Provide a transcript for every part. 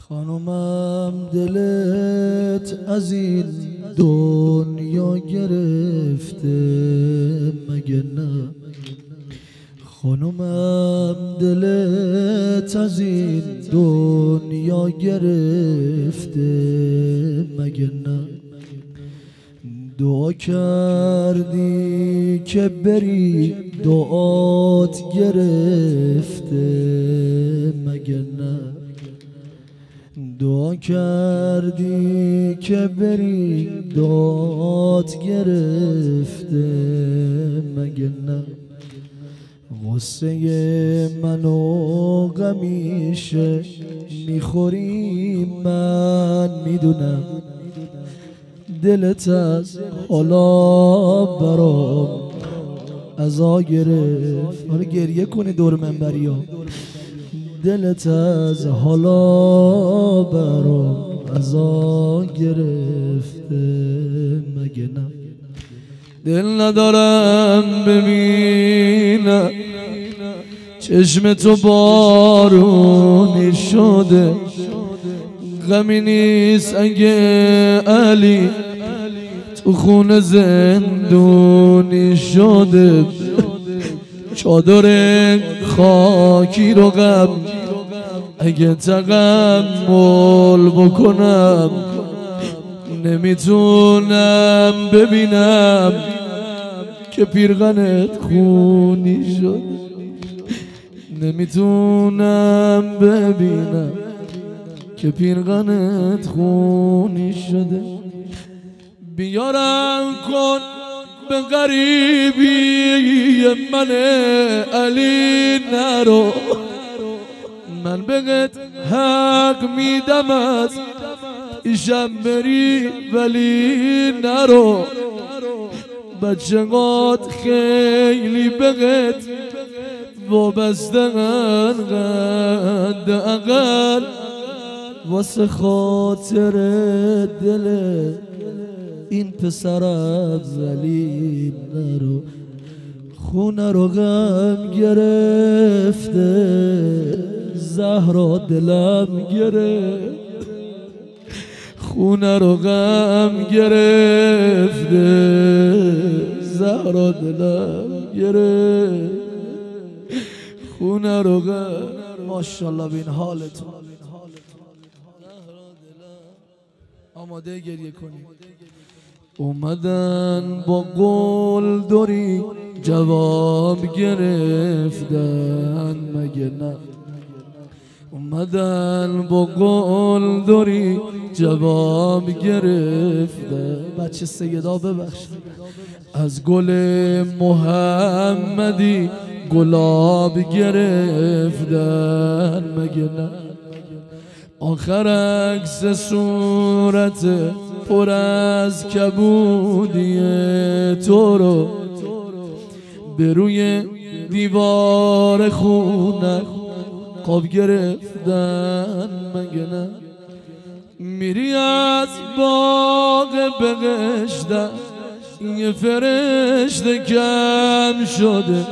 خانومم دلت از این دنیا گرفته مگه نه؟ خانومم دلت از این دنیا گرفته مگه نه؟ دعا کردی که بری دعات گرفته مگه نه؟ دعا کردی که بری دعات گرفته مگه نه؟ غصه منو غمیشه میخوری من میدونم، دلت از حالا برام عزا گرفت. حالا گریه کنی دور منبری ها. دلت از حالا برام عزا گرفته مگه نه؟ دل ندارم ببینم چشم تو بارونی شده، غمی نیست اگه علی تو خون زندونی شده. چادر خاکی رو غم اگه تحمل بکنم، نمیتونم ببینم که پیرغنت خونی شد. نمیتونم ببینم که پیرغنت خونی شده. بیارم کن به غریبی من علی نرو، من بهت حق میدم از ایشم بری ولی نرو. بچه‌هات خیلی بهت وابسته‌ن، قد اقل واسه خاطر دل این پسرم ولی نرو. خونه رو غم گرفته، زهرا دلم گرفت. خونه رو غم گرفته، زهرا دلم گرفت. خونه رو غم. ماشاءالله بین حالتون. آماده گریه کنید. اومدن با قول دوری جواب گرفتن مگه نه؟ اومدن با قول دوری جواب گرفتن. بچه سیدا ببخشید. از گل محمدی گلاب گرفتن مگه نه؟ آخر عکس صورت پر از کبودی تو رو به روی دیوار خونه قاب گرفتن مگه نه؟ میری از باغ بهشت یه فرشته کم شده،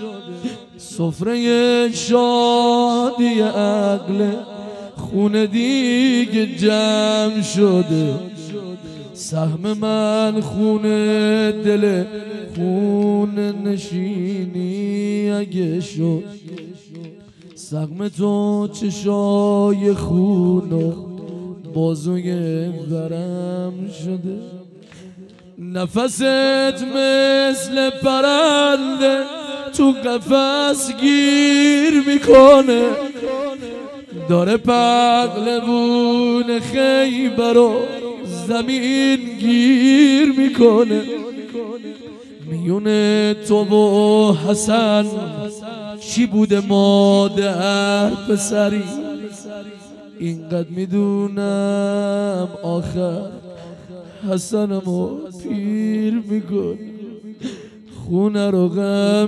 سفره شادی عقل خونه دیگه جمع شده. سهم من خونه دل خونه نشینی اگه شد، سهم تو چشای خون و بازوی ورم شده. نفست مثل پرنده تو قفس گیر میکنه، داره پهلوون خیبر و زمین گیر میکنه. میون تو و حسن چی بوده مادر پسری؟ اینقدر میدونم آخر حسنمو پیر میکن. خونه رو غم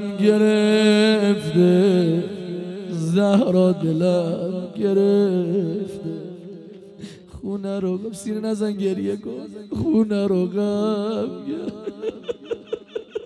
گرفته، زهرا دلم گرفته. خونه رو غم. سینه نزن گریه کن. خونه رو غم گرفته.